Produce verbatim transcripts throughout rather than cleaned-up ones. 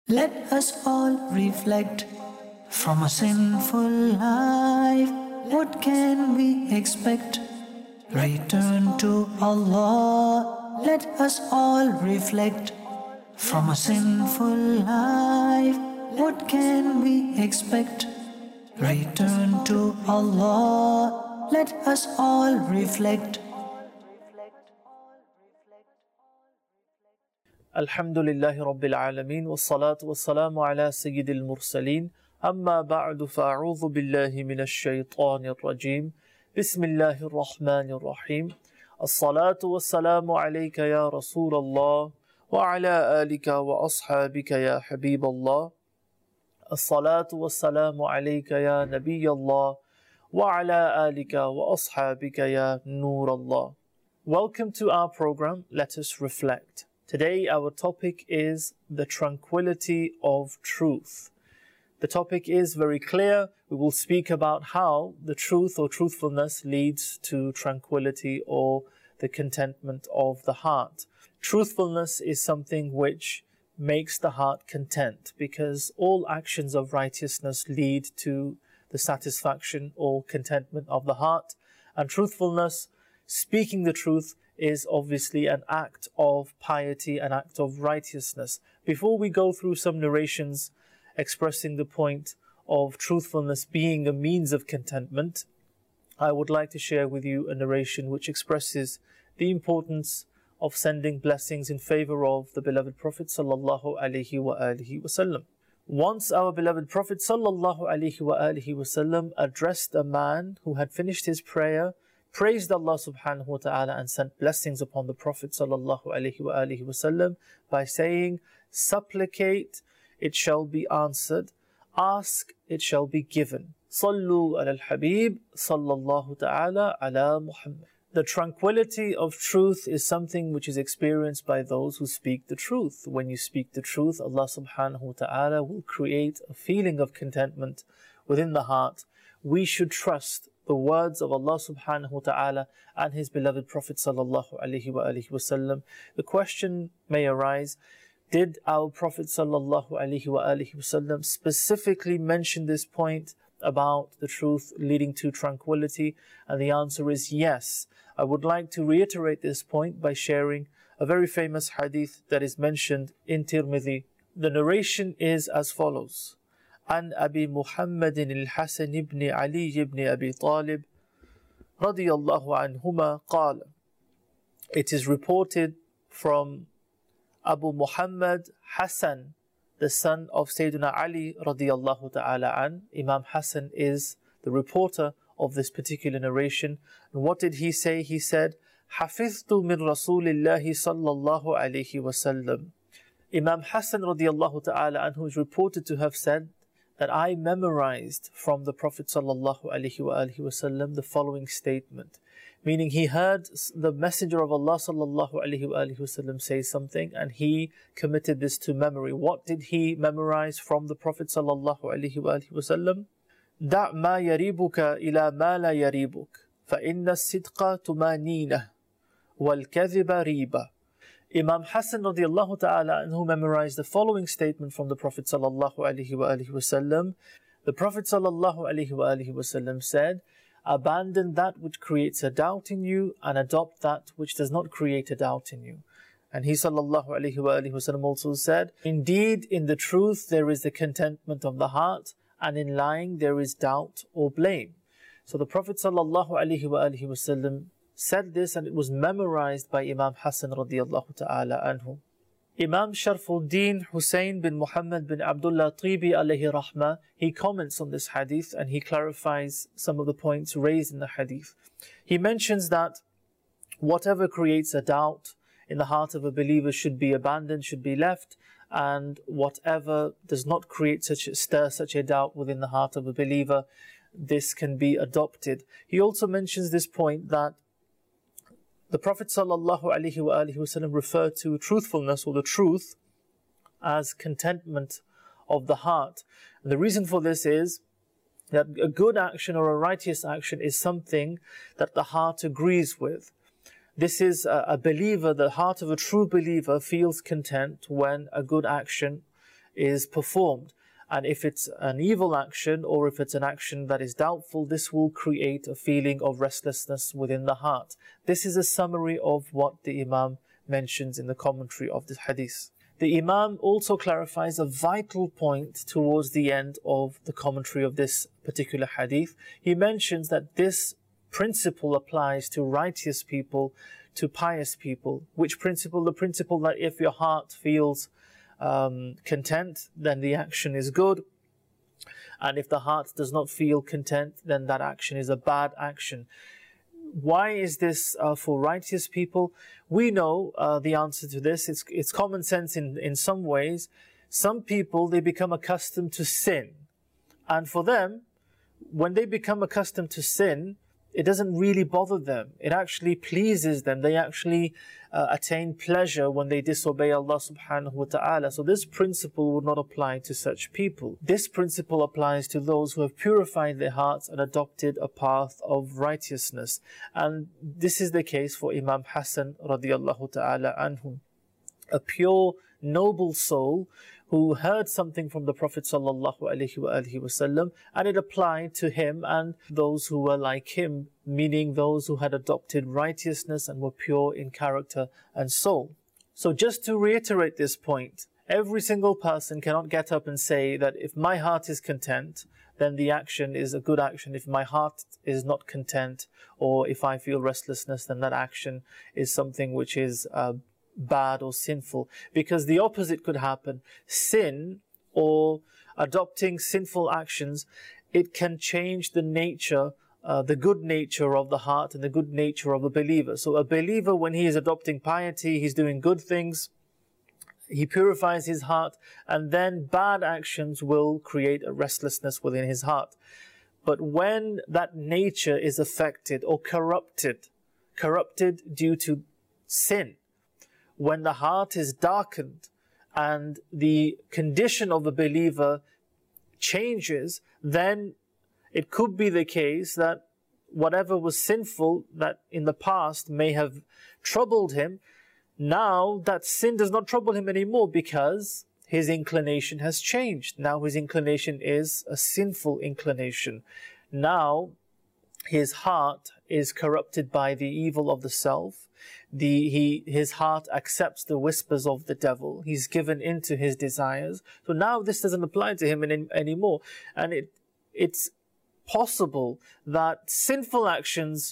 Let us all reflect from a sinful life. What can we expect? Return to Allah. Let us all reflect from a sinful life. What can we expect? Return to Allah. Let us all reflect. Alhamdulillahi Rabbil Alameen wa salatu wa salamu ala Sayyidil Mursaleen amma ba'du fa'a'udhu billahi minash shaytanir rajim Bismillahir Rahmanir Rahim As-salatu wa salamu alayka ya Rasulallah wa ala alika wa ashabika ya Habiballah As-salatu wa salamu alayka ya Nabiyallah wa ala alika wa ashabika ya Nurallah. Welcome to our program, Let Us Reflect. Today our topic is the tranquility of truth. The topic is very clear. We will speak about how the truth or truthfulness leads to tranquility or the contentment of the heart. Truthfulness is something which makes the heart content, because all actions of righteousness lead to the satisfaction or contentment of the heart. And truthfulness, speaking the truth, is obviously an act of piety, an act of righteousness. Before we go through some narrations expressing the point of truthfulness being a means of contentment, I would like to share with you a narration which expresses the importance of sending blessings in favor of the beloved Prophet sallallahu alaihi wa alihi wasallam. Once our beloved Prophet sallallahu alaihi wa alihi wasallam addressed a man who had finished his prayer, praised Allah subhanahu wa ta'ala and sent blessings upon the Prophet sallallahu alaihi wa alihi wasallam by saying, supplicate, it shall be answered, ask, it shall be given. Sallu ala al-Habib sallallahu ta'ala ala Muhammad. The tranquility of truth is something which is experienced by those who speak the truth. When you speak the truth, Allah subhanahu wa ta'ala will create a feeling of contentment within the heart. We should trust the words of Allah subhanahu wa ta'ala and His beloved Prophet sallallahu alaihi wa alihi wasallam. The question may arise, did our Prophet sallallahu alaihi wa alihi wasallam specifically mention this point about the truth leading to tranquility? And the answer is yes. I would like to reiterate this point by sharing a very famous hadith that is mentioned in Tirmidhi. The narration is as follows. عن أبي محمد الحسن بن علي بن أبي طالب رضي الله عنهما قال. It is reported from Abu Muhammad Hassan, the son of Sayyidina Ali radiyallahu ta'ala an. Imam Hassan is the reporter of this particular narration. And what did he say? He said, حفظت من رسول الله صلى الله عليه وسلم. Imam Hassan radiyallahu ta'ala an, who is reported to have said that I memorized from the Prophet sallallahu alaihi wa alihi wasallam the following statement, meaning he heard the Messenger of Allah sallallahu alaihi wa alihi wasallam say something and he committed this to memory. What did he memorize from the Prophet sallallahu alaihi wa alihi wasallam? دع ما يريبك إلى ما لا يريبك فإن الصدق طمأنينة والكذب ريبة. Imam Hassan radiallahu ta'ala anhu memorized the following statement from the Prophet sallallahu alaihi wa alihi wasallam. The Prophet sallallahu alaihi wa alihi wasallam said, abandon that which creates a doubt in you and adopt that which does not create a doubt in you. And he sallallahu alaihi wa alihi wasallam also said, indeed in the truth there is the contentment of the heart, and in lying there is doubt or blame. So the Prophet sallallahu alaihi wa alihi wasallam said this, and it was memorized by Imam Hassan radiyallahu ta'ala anhu. Imam Sharfuddin Hussein bin Muhammad bin Abdullah Tibi alayhi rahmah, he comments on this hadith and he clarifies some of the points raised in the hadith. He mentions that whatever creates a doubt in the heart of a believer should be abandoned, should be left, and whatever does not create such stir such a doubt within the heart of a believer, this can be adopted. He also mentions this point that the Prophet sallallahu alaihi wa alihi wasallam referred to truthfulness or the truth as contentment of the heart. And the reason for this is that a good action or a righteous action is something that the heart agrees with. This is a believer, the heart of a true believer feels content when a good action is performed. And if it's an evil action or if it's an action that is doubtful, this will create a feeling of restlessness within the heart. This is a summary of what the Imam mentions in the commentary of this hadith. The Imam also clarifies a vital point towards the end of the commentary of this particular hadith. He mentions that this principle applies to righteous people, to pious people. Which principle? The principle that if your heart feels um, content, then the action is good. And if the heart does not feel content, then that action is a bad action. Why is this uh, for righteous people? We know uh, the answer to this. It's, it's common sense in, in some ways. Some people, they become accustomed to sin. And for them, when they become accustomed to sin, it doesn't really bother them. It actually pleases them. They actually uh, attain pleasure when they disobey Allah subhanahu wa ta'ala. So this principle would not apply to such people. This principle applies to those who have purified their hearts and adopted a path of righteousness. And this is the case for Imam Hassan radiallahu ta'ala anhu. A pure, noble soul who heard something from the Prophet sallallahu alaihi wasallam, and it applied to him and those who were like him, meaning those who had adopted righteousness and were pure in character and soul. So just to reiterate this point, every single person cannot get up and say that if my heart is content, then the action is a good action. If my heart is not content, or if I feel restlessness, then that action is something which is uh, bad or sinful, because the opposite could happen. Sin or adopting sinful actions, it can change the nature, uh, the good nature of the heart and the good nature of a believer. So a believer, when he is adopting piety, he's doing good things, he purifies his heart, and then bad actions will create a restlessness within his heart. But when that nature is affected or corrupted, corrupted due to sin, when the heart is darkened and the condition of the believer changes, then it could be the case that whatever was sinful that in the past may have troubled him, now that sin does not trouble him anymore because his inclination has changed. Now his inclination is a sinful inclination. Now his heart is corrupted by the evil of the self. The, he, his heart accepts the whispers of the devil. He's given into his desires. So now this doesn't apply to him any, anymore. And it, it's possible that sinful actions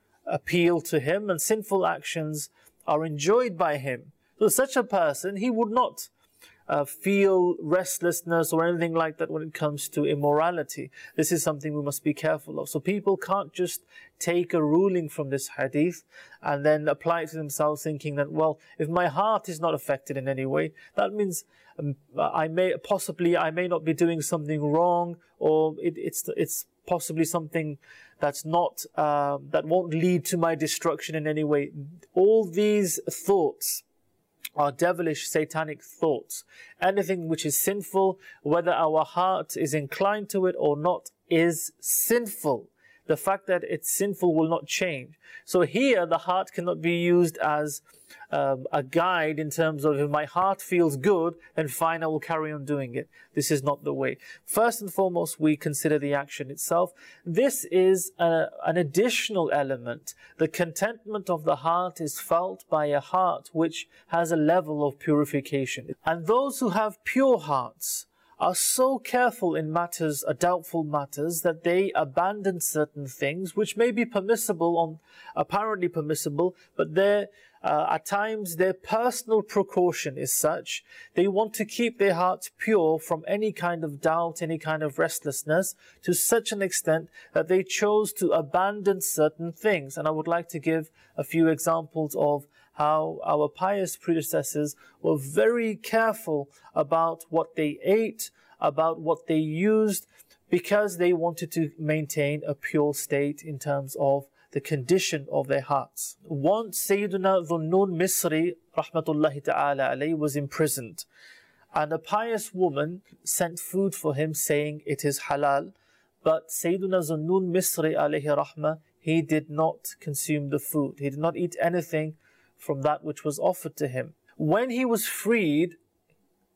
appeal to him and sinful actions are enjoyed by him. So such a person, he would not Uh, feel restlessness or anything like that when it comes to immorality. This is something we must be careful of. So people can't just take a ruling from this hadith and then apply it to themselves thinking that, well, if my heart is not affected in any way, that means um, I may possibly, I may not be doing something wrong, or it, it's, it's possibly something that's not, uh, that won't lead to my destruction in any way. All these thoughts are devilish, satanic thoughts. Anything which is sinful, whether our heart is inclined to it or not, is sinful. The fact that it's sinful will not change. So here, the heart cannot be used as um, a guide in terms of if my heart feels good, then fine, I will carry on doing it. This is not the way. First and foremost, we consider the action itself. This is a, an additional element. The contentment of the heart is felt by a heart which has a level of purification. And those who have pure hearts are so careful in matters, uh, doubtful matters, that they abandon certain things which may be permissible, on apparently permissible, but they're, uh, at times their personal precaution is such, they want to keep their hearts pure from any kind of doubt, any kind of restlessness, to such an extent that they chose to abandon certain things. And I would like to give a few examples of how our pious predecessors were very careful about what they ate, about what they used, because they wanted to maintain a pure state in terms of the condition of their hearts. Once Sayyiduna Dhunnun Misri, rahmatullahi ta'ala alayhi, was imprisoned, and a pious woman sent food for him saying it is halal, but Sayyiduna Dhunnun Misri alayhi rahmah, he did not consume the food. He did not eat anything from that which was offered to him. When he was freed,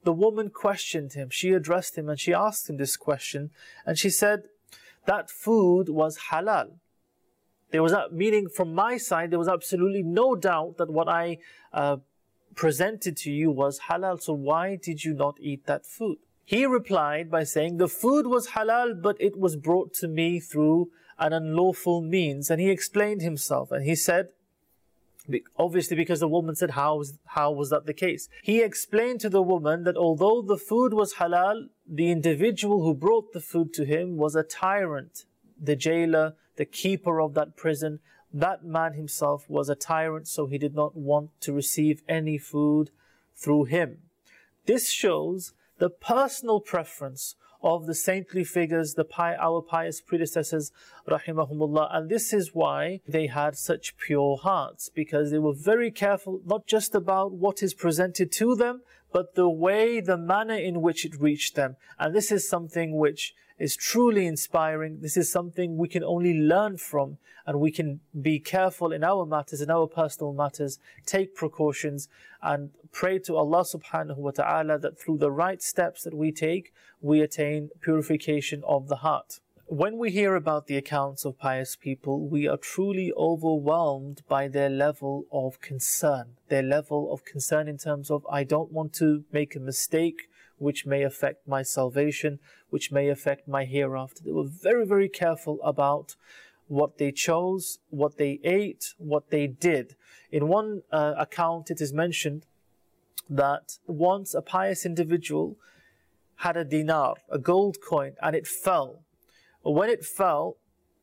the woman questioned him. She addressed him and she asked him this question. And she said, that food was halal. There was a, meaning from my side, there was absolutely no doubt that what I uh, presented to you was halal. So why did you not eat that food? He replied by saying, the food was halal, but it was brought to me through an unlawful means. And he explained himself and he said, obviously because the woman said, how was, how was that the case? He explained to the woman that although the food was halal, the individual who brought the food to him was a tyrant. The jailer, the keeper of that prison, that man himself was a tyrant, so he did not want to receive any food through him. This shows the personal preference of the saintly figures, the pi our pious predecessors, rahimahumullah. And this is why they had such pure hearts, because they were very careful, not just about what is presented to them, but the way, the manner in which it reached them. And this is something which is truly inspiring. This is something we can only learn from, and we can be careful in our matters, in our personal matters, take precautions, and pray to Allah subhanahu wa ta'ala that through the right steps that we take, we attain purification of the heart. When we hear about the accounts of pious people, we are truly overwhelmed by their level of concern. Their level of concern in terms of, I don't want to make a mistake which may affect my salvation, which may affect my hereafter. They were very, very careful about what they chose, what they ate, what they did. In one uh, account, it is mentioned that once a pious individual had a dinar, a gold coin, and it fell. When it fell,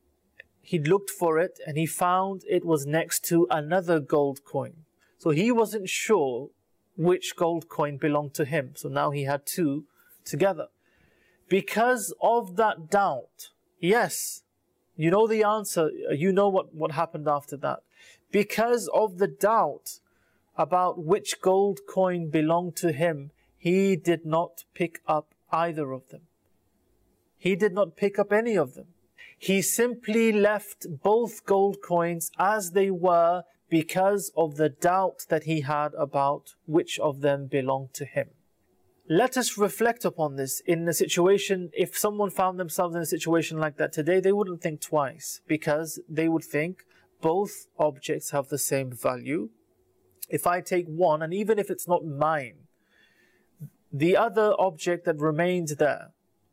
he looked for it and he found it was next to another gold coin. So he wasn't sure which gold coin belonged to him. So now he had two together. Because of that doubt, yes, you know the answer, you know what, what happened after that. Because of the doubt about which gold coin belonged to him, he did not pick up either of them. He did not pick up any of them. He simply left both gold coins as they were because of the doubt that he had about which of them belonged to him. Let us reflect upon this in a situation. If someone found themselves in a situation like that today, they wouldn't think twice, because they would think both objects have the same value. If I take one, and even if it's not mine, the other object that remains there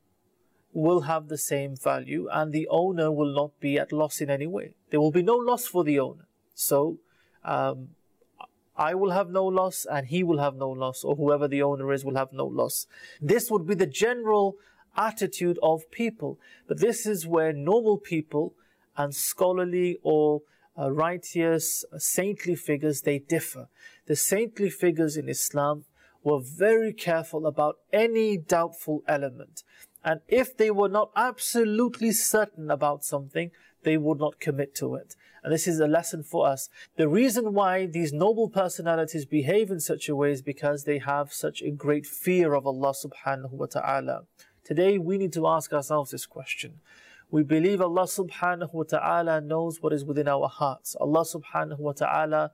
will have the same value, and the owner will not be at loss in any way. There will be no loss for the owner. So um, I will have no loss, and he will have no loss, or whoever the owner is will have no loss. This would be the general attitude of people. But this is where normal people and scholarly or uh, righteous, uh, saintly figures, they differ. The saintly figures in Islam were very careful about any doubtful element. And if they were not absolutely certain about something, they would not commit to it. And this is a lesson for us. The reason why these noble personalities behave in such a way is because they have such a great fear of Allah subhanahu wa ta'ala. Today we need to ask ourselves this question. We believe Allah subhanahu wa ta'ala knows what is within our hearts. Allah subhanahu wa ta'ala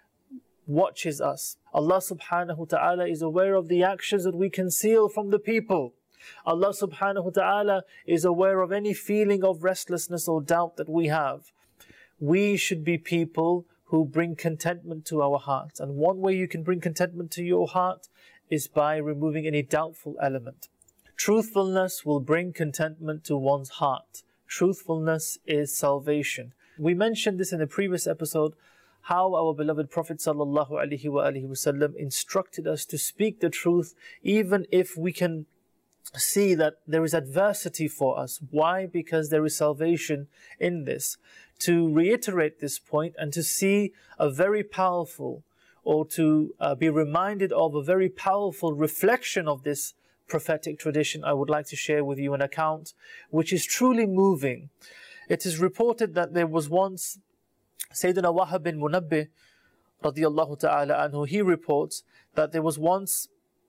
watches us. Allah subhanahu wa ta'ala is aware of the actions that we conceal from the people. Allah subhanahu wa ta'ala is aware of any feeling of restlessness or doubt that we have. We should be people who bring contentment to our hearts. And one way you can bring contentment to your heart is by removing any doubtful element. Truthfulness will bring contentment to one's heart. Truthfulness is salvation. We mentioned this in a previous episode, how our beloved Prophet sallallahu alaihi wasallam instructed us to speak the truth even if we can see that there is adversity for us. Why? Because there is salvation in this. To reiterate this point and to see a very powerful, or to uh, be reminded of a very powerful reflection of this prophetic tradition, I would like to share with you an account which is truly moving. It is reported that there was once Sayyidina Wahab bin Munabbih radiyallahu ta'ala anhu, he reports that there was once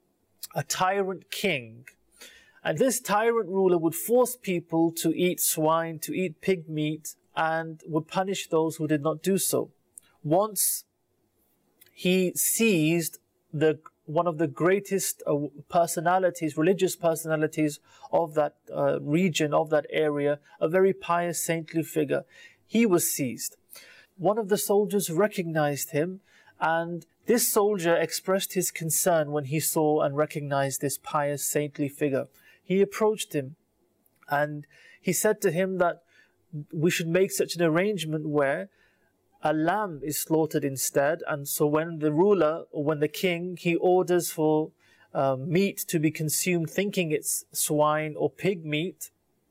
a tyrant king. And this tyrant ruler would force people to eat swine, to eat pig meat, and would punish those who did not do so. Once he seized the one of the greatest uh, personalities, religious personalities of that uh, region, of that area, a very pious, saintly figure. He was seized. One of the soldiers recognized him, and this soldier expressed his concern when he saw and recognized this pious, saintly figure. He approached him and he said to him that we should make such an arrangement where a lamb is slaughtered instead, and so when the ruler or when the king, he orders for uh, meat to be consumed thinking it's swine or pig meat,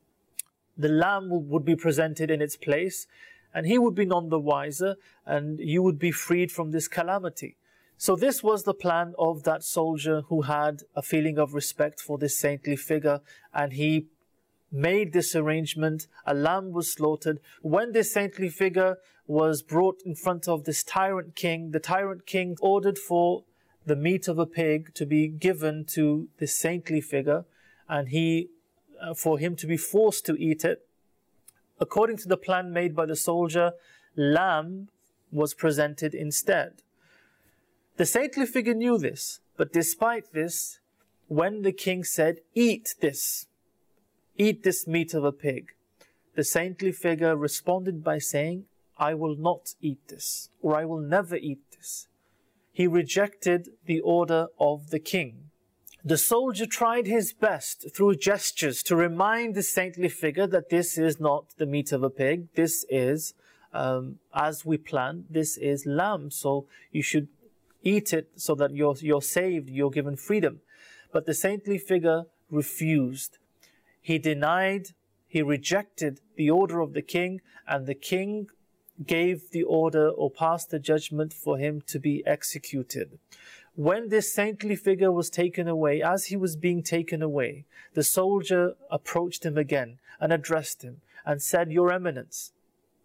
the lamb would be presented in its place and he would be none the wiser and you would be freed from this calamity. So this was the plan of that soldier who had a feeling of respect for this saintly figure, and he made this arrangement. A lamb was slaughtered. When this saintly figure was brought in front of this tyrant king, the tyrant king ordered for the meat of a pig to be given to this saintly figure, and he, uh, for him to be forced to eat it. According to the plan made by the soldier, lamb was presented instead. The saintly figure knew this, but despite this, when the king said, "Eat this, eat this meat of a pig," the saintly figure responded by saying, "I will not eat this," or "I will never eat this." He rejected the order of the king. The soldier tried his best through gestures to remind the saintly figure that this is not the meat of a pig. This is, um, as we planned, this is lamb. So you should eat it so that you're, you're saved, you're given freedom. But the saintly figure refused. He denied, he rejected the order of the king, and the king gave the order or passed the judgment for him to be executed. When this saintly figure was taken away, as he was being taken away, the soldier approached him again and addressed him and said, "Your Eminence,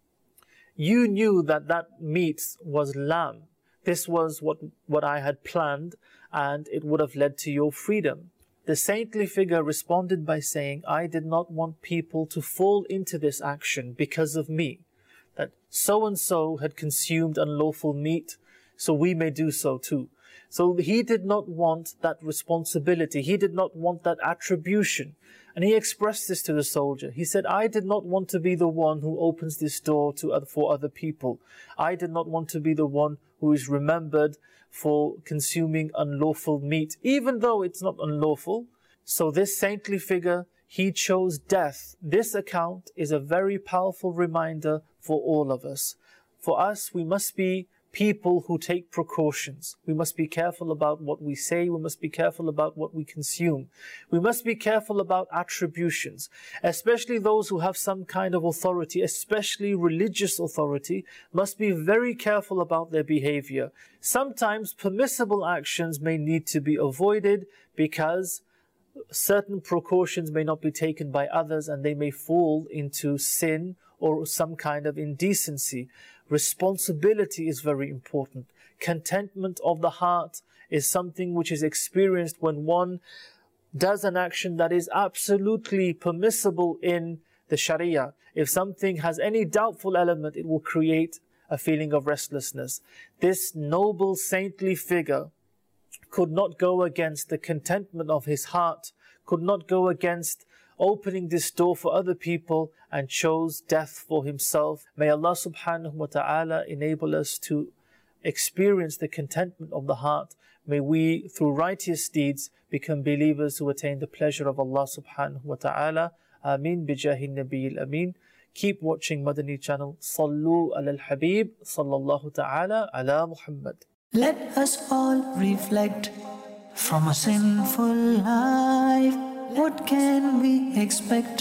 you knew that that meat was lamb. This was what, what I had planned, and it would have led to your freedom." The saintly figure responded by saying, "I did not want people to fall into this action because of me, that so-and-so had consumed unlawful meat, so we may do so too." So he did not want that responsibility. He did not want that attribution. And he expressed this to the soldier. He said, "I did not want to be the one who opens this door to other, for other people. I did not want to be the one who is remembered for consuming unlawful meat, even though it's not unlawful." So this saintly figure, he chose death. This account is a very powerful reminder for all of us. For us, we must be people who take precautions. We must be careful about what we say. We must be careful about what we consume. We must be careful about attributions, especially those who have some kind of authority, especially religious authority, must be very careful about their behavior. Sometimes permissible actions may need to be avoided because certain precautions may not be taken by others and they may fall into sin or some kind of indecency. Responsibility is very important. Contentment of the heart is something which is experienced when one does an action that is absolutely permissible in the Sharia. If something has any doubtful element, it will create a feeling of restlessness. This noble saintly figure could not go against the contentment of his heart, could not go against opening this door for other people, and chose death for himself. May Allah subhanahu wa ta'ala enable us to experience the contentment of the heart. May we, through righteous deeds, become believers who attain the pleasure of Allah subhanahu wa ta'ala. Ameen bijahi nabiyil ameen. Keep watching Madani channel. Sallu ala al-Habib sallallahu ta'ala ala Muhammad. Let us all reflect from a sinful life. What can we expect?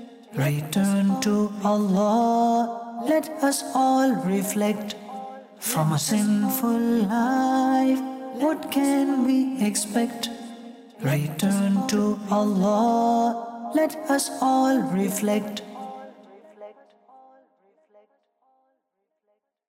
Return to Allah. Let us all reflect from a sinful life. What can we expect? Return to Allah. Let us all reflect